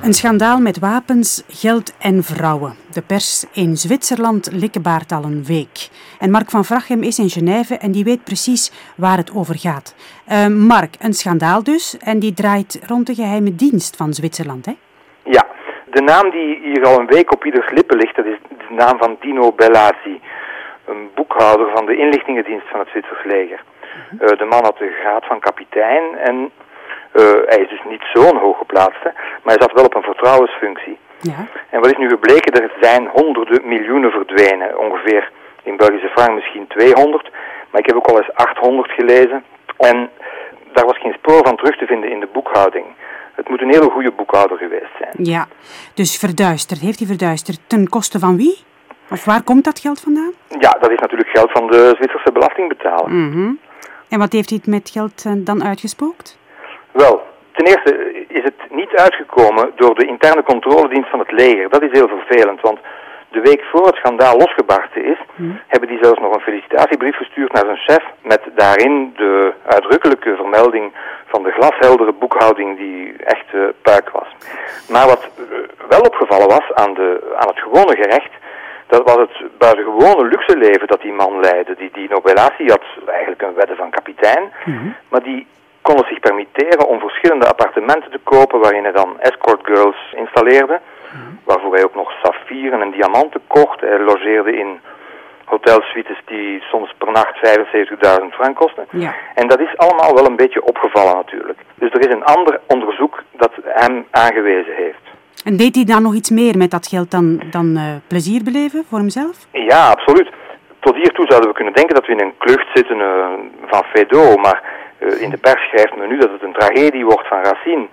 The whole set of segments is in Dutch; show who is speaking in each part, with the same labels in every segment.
Speaker 1: Een schandaal met wapens, geld en vrouwen. De pers in Zwitserland likkebaart al een week. En Mark van Vrachem is in Genève en die weet precies waar het over gaat. Mark, een schandaal dus. En die draait rond de geheime dienst van Zwitserland, hè?
Speaker 2: Ja, de naam die hier al een week op ieders lippen ligt, dat is de naam van Dino Bellasi. Een boekhouder van de inlichtingendienst van het Zwitsers leger. De man had de graad van kapitein en hij is dus niet zo'n hooggeplaatste, maar hij zat wel op een vertrouwensfunctie.
Speaker 1: Ja.
Speaker 2: En wat is nu gebleken? Er zijn honderden miljoenen verdwenen. Ongeveer in Belgische frank misschien 200, maar ik heb ook al eens 800 gelezen. En daar was geen spoor van terug te vinden in de boekhouding. Het moet een hele goede boekhouder geweest zijn.
Speaker 1: Ja, dus verduisterd. Heeft hij verduisterd ten koste van wie? Of waar komt dat geld vandaan?
Speaker 2: Ja, dat is natuurlijk geld van de Zwitserse belastingbetaler.
Speaker 1: Mm-hmm. En wat heeft hij met geld dan uitgespookt?
Speaker 2: Wel, ten eerste is het niet uitgekomen door de interne controledienst van het leger. Dat is heel vervelend, want de week voor het schandaal losgebarsten is, hebben die zelfs nog een felicitatiebrief gestuurd naar zijn chef, met daarin de uitdrukkelijke vermelding van de glasheldere boekhouding die echt puik was. Maar wat wel opgevallen was aan het gewone gerecht, dat was het buitengewone luxe leven dat die man leidde. Die Dino Bellasi had eigenlijk een wedde van kapitein, maar die kon het zich permitteren om verschillende appartementen te kopen waarin hij dan escort girls installeerde, waarvoor hij ook nog saffieren en diamanten kocht. Hij logeerde in hotelsuites die soms per nacht 75.000 frank kosten.
Speaker 1: Ja.
Speaker 2: En dat is allemaal wel een beetje opgevallen natuurlijk. Dus er is een ander onderzoek dat hem aangewezen heeft.
Speaker 1: En deed hij dan nog iets meer met dat geld dan plezier beleven voor hemzelf?
Speaker 2: Ja, absoluut. Tot hiertoe zouden we kunnen denken dat we in een klucht zitten van Feydeau, maar in de pers schrijft men nu dat het een tragedie wordt van Racine.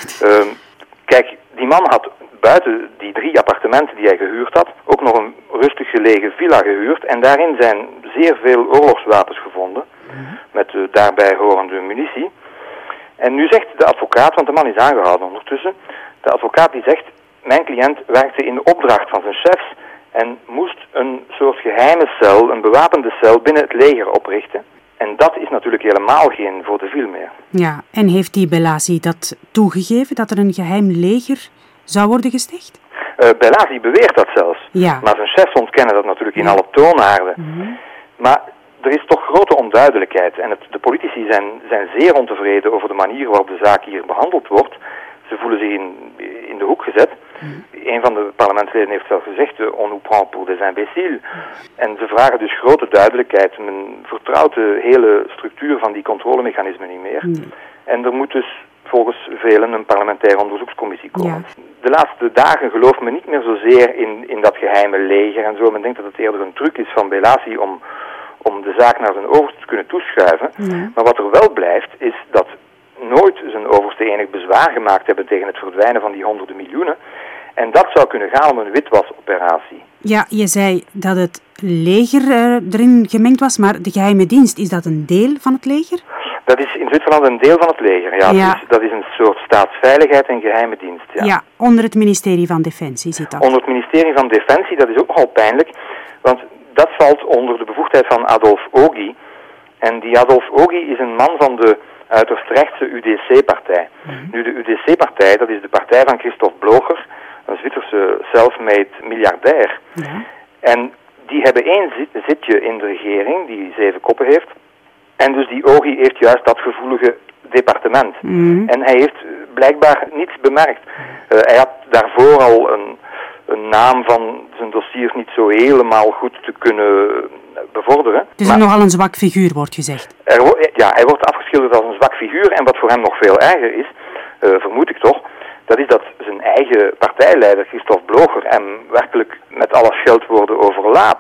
Speaker 2: Kijk, die man had buiten die 3 appartementen die hij gehuurd had, ook nog een rustig gelegen villa gehuurd. En daarin zijn zeer veel oorlogswapens gevonden, met daarbij horende munitie. En nu zegt de advocaat, want de man is aangehouden ondertussen, de advocaat die zegt, mijn cliënt werkte in de opdracht van zijn chefs en moest een soort geheime cel, een bewapende cel binnen het leger oprichten. En dat is natuurlijk helemaal geen vaudeville meer.
Speaker 1: Ja, en heeft die Bellasi dat toegegeven, dat er een geheim leger zou worden gesticht?
Speaker 2: Bellasi beweert dat zelfs.
Speaker 1: Ja.
Speaker 2: Maar zijn chefs ontkennen dat natuurlijk in alle toonaarden. Maar er is toch grote onduidelijkheid. En de politici zijn zeer ontevreden over de manier waarop de zaak hier behandeld wordt. Ze voelen zich in de hoek gezet. Een van de parlementsleden heeft zelf gezegd, on nous prend pour des imbéciles. En ze vragen dus grote duidelijkheid. Men vertrouwt de hele structuur van die controlemechanismen niet meer. En er moet dus volgens velen een parlementaire onderzoekscommissie komen.
Speaker 1: Ja.
Speaker 2: De laatste dagen gelooft men niet meer zozeer in dat geheime leger en zo. Men denkt dat het eerder een truc is van Bellasi om de zaak naar zijn overste te kunnen toeschuiven. Maar wat er wel blijft, is dat nooit zijn overste enig bezwaar gemaakt hebben tegen het verdwijnen van die honderden miljoenen. En dat zou kunnen gaan om een witwasoperatie.
Speaker 1: Ja, je zei dat het leger erin gemengd was, maar de geheime dienst, is dat een deel van het leger?
Speaker 2: Dat is in Zwitserland een deel van het leger, ja.
Speaker 1: Ja.
Speaker 2: Dat is een soort staatsveiligheid en geheime dienst, ja.
Speaker 1: Ja, onder het ministerie van Defensie zit dat.
Speaker 2: Onder het ministerie van Defensie, dat is ook nogal pijnlijk, want dat valt onder de bevoegdheid van Adolf Ogi. En die Adolf Ogi is een man van de uiterst rechtse UDC-partij. Nu, de UDC-partij, dat is de partij van Christophe Blocher, een Zwitserse self-made miljardair.
Speaker 1: Ja.
Speaker 2: En die hebben 1 zitje in de regering, die 7 koppen heeft. En dus die Ogi heeft juist dat gevoelige departement. En hij heeft blijkbaar niets bemerkt. Hij had daarvoor al een naam van zijn dossiers niet zo helemaal goed te kunnen bevorderen.
Speaker 1: Dus er nogal een zwak figuur, wordt gezegd.
Speaker 2: Hij wordt afgeschilderd als een zwak figuur. En wat voor hem nog veel erger is, vermoed ik toch, dat is dat zijn eigen partijleider, Christophe Blocher, hem werkelijk met alle scheldwoorden overlaat.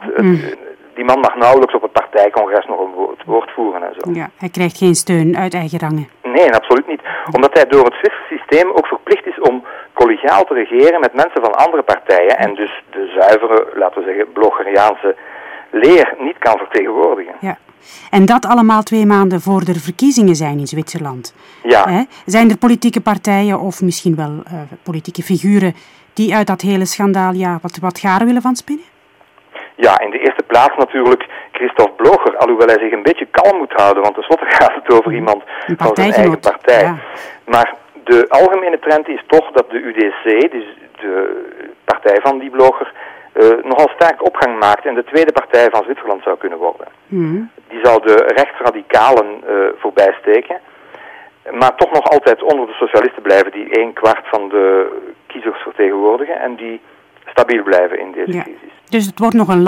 Speaker 2: Die man mag nauwelijks op het partijcongres nog het woord voeren en zo.
Speaker 1: Ja, hij krijgt geen steun uit eigen rangen.
Speaker 2: Nee, absoluut niet. Omdat hij door het Zwitserse systeem ook verplicht is om collegiaal te regeren met mensen van andere partijen en dus de zuivere, laten we zeggen, Blocheriaanse leer niet kan vertegenwoordigen.
Speaker 1: Ja. En dat allemaal 2 maanden voor er verkiezingen zijn in Zwitserland.
Speaker 2: Ja.
Speaker 1: Zijn er politieke partijen of misschien wel politieke figuren die uit dat hele schandaal wat garen willen van spinnen?
Speaker 2: Ja, in de eerste plaats natuurlijk Christophe Blocher, alhoewel hij zich een beetje kalm moet houden, want tenslotte gaat het over iemand van zijn eigen partij. Ja. Maar de algemene trend is toch dat de UDC, dus de partij van die blogger, nogal sterk opgang maakt en de tweede partij van Zwitserland zou kunnen worden. Die zou de rechtsradicalen voorbij steken, maar toch nog altijd onder de socialisten blijven die 1/4 van de kiezers vertegenwoordigen en die stabiel blijven in deze crisis.
Speaker 1: Dus het wordt nog een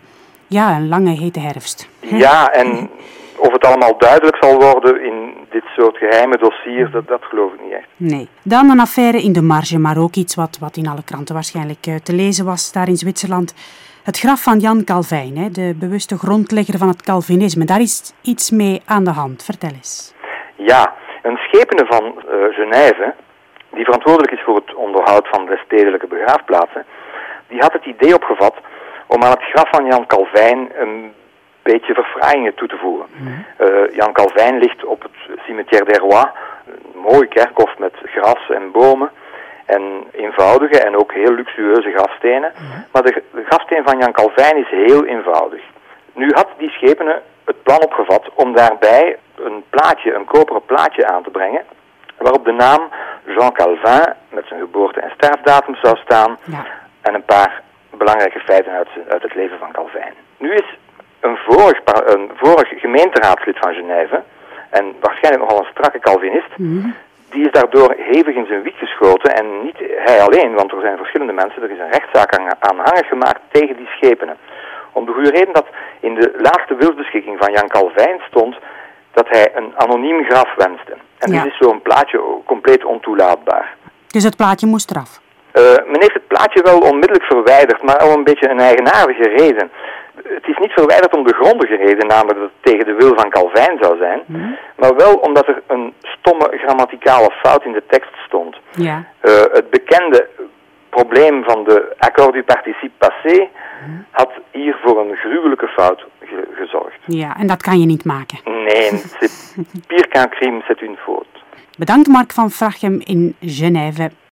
Speaker 1: lange hete herfst.
Speaker 2: Ja, en of het allemaal duidelijk zal worden in dit soort geheime dossiers, dat geloof ik niet echt.
Speaker 1: Nee. Dan een affaire in de marge, maar ook iets wat in alle kranten waarschijnlijk te lezen was daar in Zwitserland. Het graf van Jan Calvijn, hè, de bewuste grondlegger van het Calvinisme. Daar is iets mee aan de hand. Vertel eens.
Speaker 2: Ja, een schepene van Genève, die verantwoordelijk is voor het onderhoud van de stedelijke begraafplaatsen, die had het idee opgevat om aan het graf van Jan Calvijn een beetje verfraaiingen toe te voegen. Jan Calvijn ligt op het Cimetière des Rois, een mooi kerkhof met gras en bomen en eenvoudige en ook heel luxueuze grafstenen. Maar de grafsteen van Jan Calvijn is heel eenvoudig. Nu had die schepene het plan opgevat om daarbij een koperen plaatje aan te brengen, waarop de naam Jean Calvin met zijn geboorte- en sterfdatum zou staan en een paar belangrijke feiten uit het leven van Calvijn. Nu is een vorig gemeenteraadslid van Genève, en waarschijnlijk nogal een strakke Calvinist, die is daardoor hevig in zijn wiek geschoten en niet hij alleen, want er zijn verschillende mensen, er is een rechtszaak aanhangig gemaakt tegen die schepenen. Om de goede reden dat in de laatste wilsbeschikking van Jan Calvijn stond dat hij een anoniem graf wenste. En dus is zo'n plaatje compleet ontoelaatbaar.
Speaker 1: Dus het plaatje moest eraf?
Speaker 2: Men heeft het plaatje wel onmiddellijk verwijderd, maar om een beetje een eigenaardige reden. Het is niet verwijderd om de grondige reden, namelijk dat het tegen de wil van Calvijn zou zijn, maar wel omdat er een stomme grammaticale fout in de tekst stond.
Speaker 1: Ja.
Speaker 2: Het bekende probleem van de accord du participe passé had hier voor een gruwelijke fout gezorgd.
Speaker 1: Ja, en dat kan je niet maken.
Speaker 2: Nee, c'est pire qu'un crime, c'est une faute.
Speaker 1: Bedankt Mark van Vrachem in Genève.